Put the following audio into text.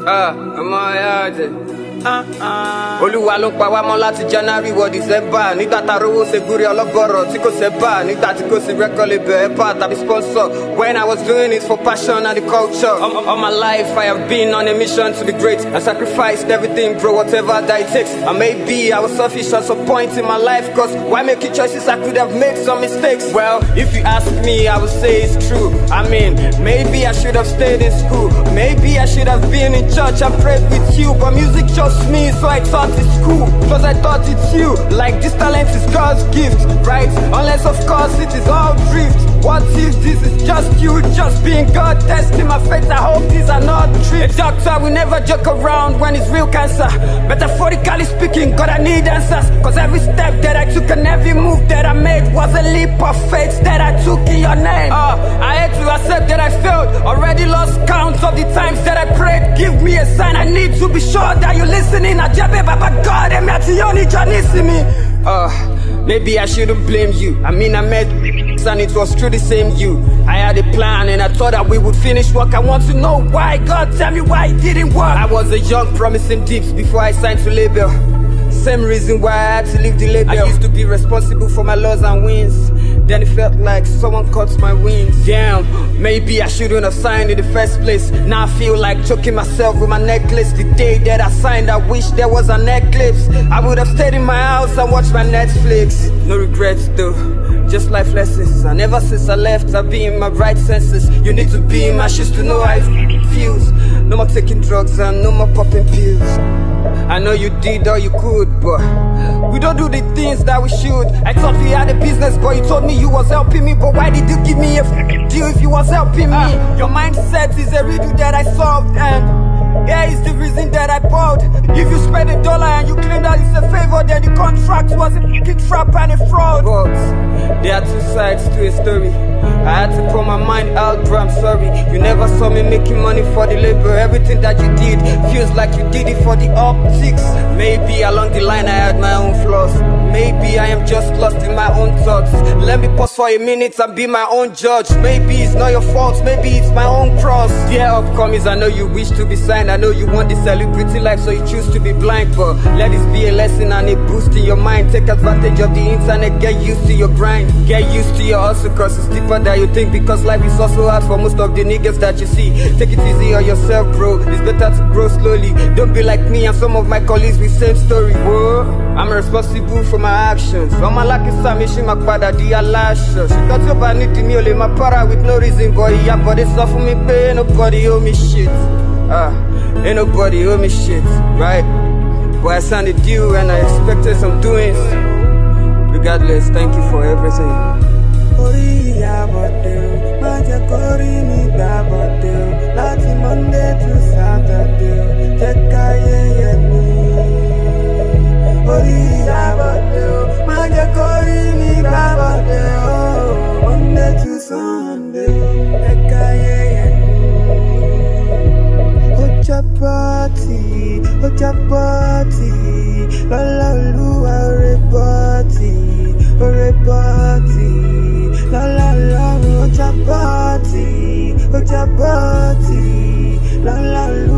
ọmọ ayáàjẹ. Olúwa ló pa wá mọ́ láti January wọ December. Nígbà tá a rówó ṣe gúrí ọlọ́gọ́rọ̀ tí kò sẹ́bà. Nígbà tí kò sí record label ẹ̀pà tàbí sponsor. When I was doing it for passion and the culture. All my life I have been on a mission to be great. I sacrificed everything, bro, whatever that it takes. And maybe I was selfish at some point in my life. Cause why making choices I could have made some mistakes? Well, if you ask me, I would say it's true. I mean, maybe I should have stayed in school. Maybe I should have been in church and prayed with you. But music chose me, so I thought it's cool. Cause I thought it's you. Like this talent is God's gift, right? Unless of course it is all drift. What if this is just you, just being God, testing my faith? I hope these are not tricks. A doctor will never joke around when it's real cancer. Metaphorically speaking, God, I need answers. Cause every step that I took and every move that I made was a leap of faith that I took in your name. I had to accept that I failed. Already lost count of the times that I prayed. Give me a sign, I need to be sure that you're listening. Ajabe Baba God, maybe I shouldn't blame you. I mean, I met and it was true the same you. I had a plan and I thought that we would finish work. I want to know why. God, tell me why it didn't work. I was a young promising Dips before I signed to label. Same reason why I had to leave the label. I used to be responsible for my loss and wins. Then it felt like someone cut my wings. Damn, maybe I shouldn't have signed in the first place. Now I feel like choking myself with my necklace. The day that I signed, I wish there was an eclipse. I would have stayed in my house and watched my Netflix. No regrets though, just life lessons. And ever since I left, I've been in my right senses. You need to be in my shoes to know how it feels. No more taking drugs and no more popping pills. I know you did all you could, but we don't do the things that we should. I thought we had a business, but you told me you was helping me. But why did you give me a deal if you was helping me? Your mindset is a riddle that I solved, and here is the reason that I bought. If you spend $1 and you claim that it's a favor, then the contract was a fucking trap and a fraud. But there are two sides to a story. I had to pour my mind out, bro, I'm sorry. You never saw me making money for the labor. Everything that you did feels like you did it for the optics. Maybe along the line I had my own flaws. Maybe I am just lost in my own thoughts. Let me pause for a minute and be my own judge. Maybe it's not your fault, maybe it's my own cross. Dear upcomings, I know you wish to be signed. I know you want the celebrity life, so you choose to be blind. But let this be a lesson and a boost in your mind. Take advantage of the internet, get used to your grind. Get used to your hustle, cause it's deeper than you think. Because life is also hard for most of the niggas that you see. Take it easy on yourself, bro. It's better to grow slowly. Don't be like me and some of my colleagues with same story. Whoa, I'm responsible for my actions. On my lucky Sammy, she my father, the Alasha. She got your need to me, only my para with no reason. Boy, yeah, but it's off for me, pay. Nobody owe me shit. Ain't nobody owe me shit, right? Boy, I signed a deal and I expected some doings. Regardless, thank you for everything. Láti Monday to Saturday, jẹ́ káyé yẹ mí. Orí àbọ̀dé o, má jẹ́ kó rí mi gbàbọ̀dé o. Monday to Sunday, jẹ́ káyé yẹ mí. Ó jẹ́ pọ́tì, lọ́lá Olúwa oore pọ́tì, lọ́lá Ọlọ́run ó jẹ́ pọ́tì, lọ́lá Olúwa.